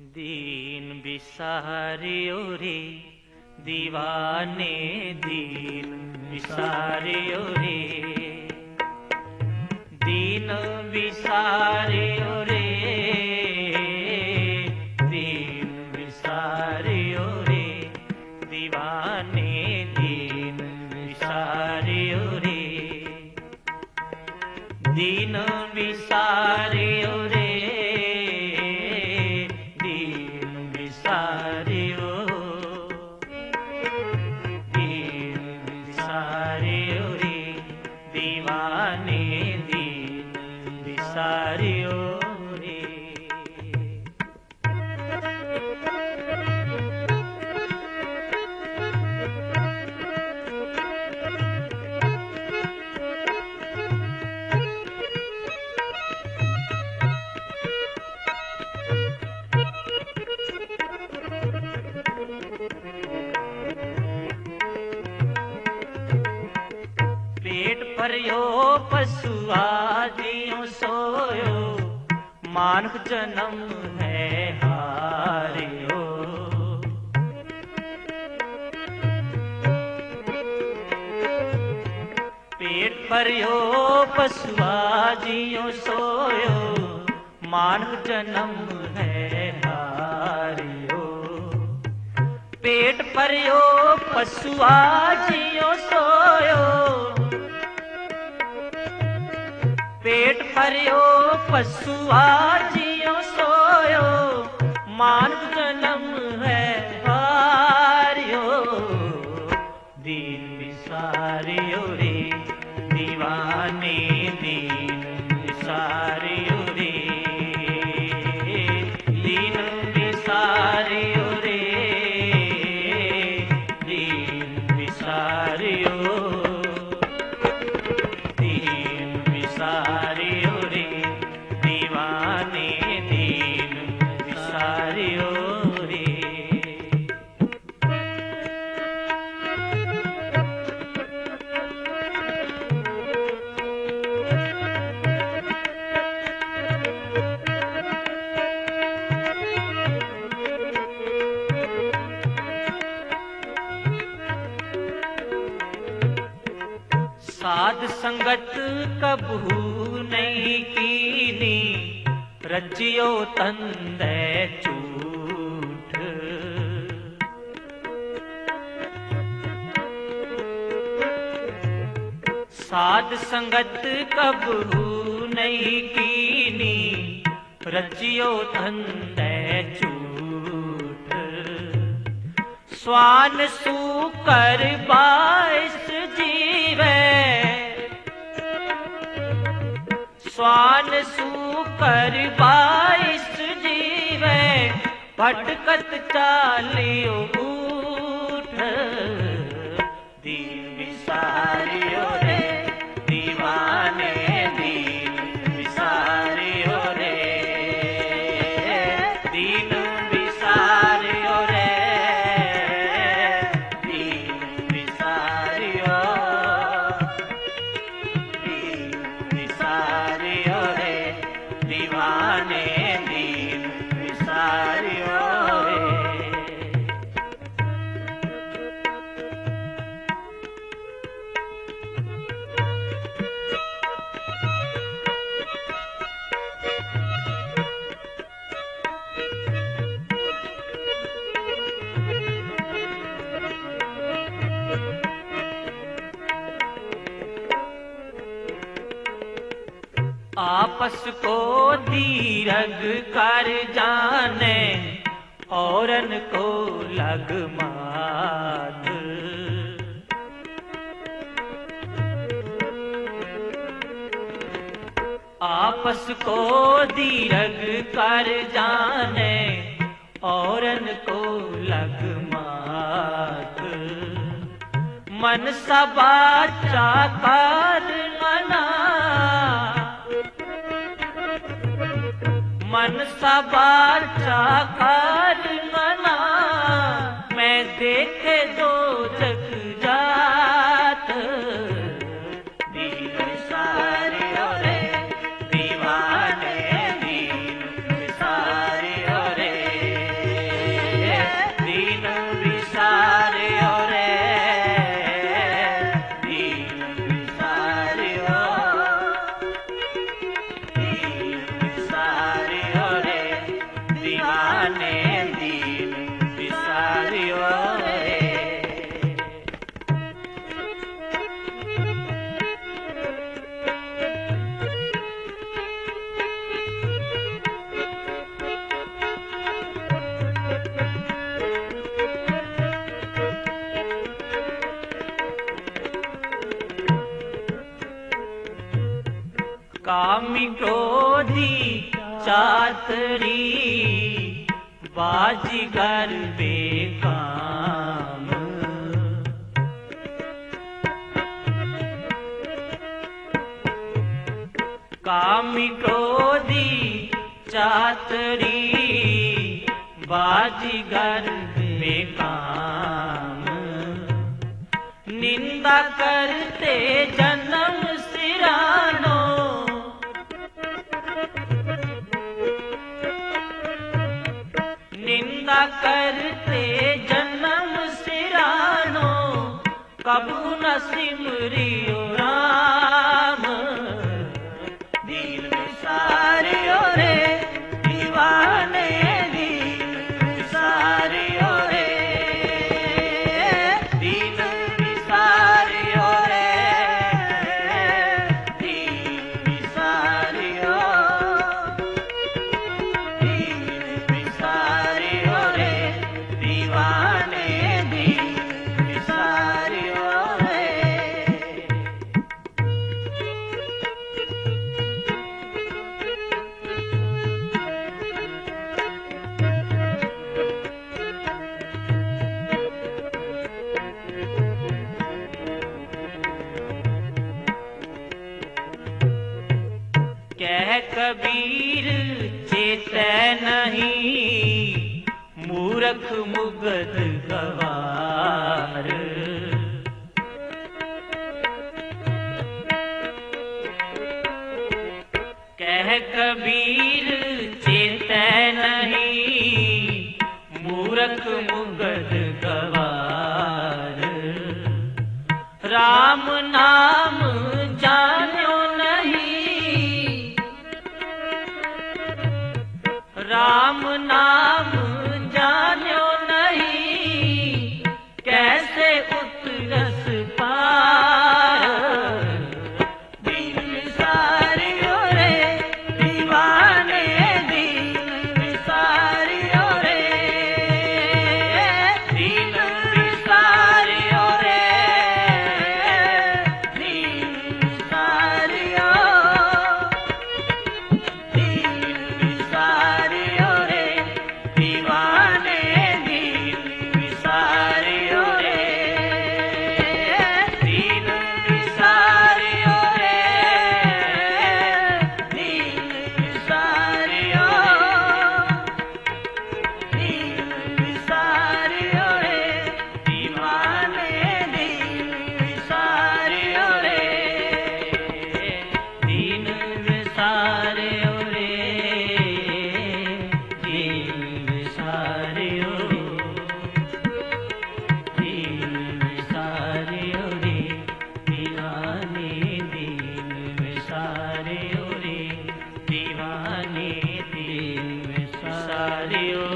दीन बिसारियो रे दीवाने, दीन बिसारियो रे, दीन बिसारियो रे, दीन बिसारियो रे दीवाने, दीन बिसारियो रे, दीन बिसारियो रे, दीन बिसारियो, दीन बिसारियो रे दीवाने, दीन बिसारियो रे। पेट भरियो पशुआ जियो सोयो, मानव जन्म है हारियो। पेट भरियो पशुआ जियो सोयो, मानव जन्म है हारियो। पेट भरियो पशुआ जियो सोयो, पेट भरियो पशुआ जियो सोयो, मानव जन्म है हारियो। दीन बिसारियो रे दीवाने, दीन बिसारियो रे, दीन बिसारियो रे, दीन बिसारियो, दीन बिसारियो रे दीवाने, दीन बिसारियो रे। साध संगत कबहू नहीं कीनी, रचियो तंदे झूठ। साध संगत कबहू नहीं कीनी, रचियो तंदे झूठ। स्वान सूकर बाईस जीवे, स्वान सूकर बाईस जीवे, भटकत चालियो ऊठ। दीन बिसारियो रे दीवाने, दीन बिसारियो रे, दीन बिसारियो रे, दीन बिसारियो, दीन बिसारियो रे दीवाने, दीन बिसारियो रे। आपस को दीरग कर जाने, औरन को लग मात। आपस को दीरग कर जाने, औरन को लग मात। मन सा बाचा कर मना, मन सा बाचा कर मना, मैं देखे दो जग जात। दीन बिसारियो रे दीवाने, दीन बिसारियो रे, चातरी बाजीगर बेकाम। कामी क्रोधी चातरी बाजीगर बेकाम। निंदा करते जन्म सिरानो, निंदा करते जन्म सिरानो, कबू न सिमरियो राम। दीन विसारियो रे दीवाने, दीन विसारियो रे, दीन विसारियो रे, दीन विसारियो, दीन विसारियो रे दीवाने, दीन विसारियो रे। कह कबीर चेतै नहीं, मूर्ख मुगध गवार। कह कबीर चेतै नहीं, मूर्ख मुगध गवार। राम नाम जान्यो नहीं, राम नाम जान्यो नहीं, कैसे उतरस पार। दीन विसारियो रे दीवाने, दीन विसारियो रे, दीन विसारियो रे, दीन विसारियो, दीन विसारियो रे दीवाने, दीन विसारियो रे, दीन विसारियो रे, दीन विसारियो, दीन विसारियो रे दीवाने, दीन विसारियो रे, दीन विसारियो रे, दीन विसारियो, दीन विसारियो रे दीवाने, दीन विसारियो रे दीवाने, दीन विसारियो।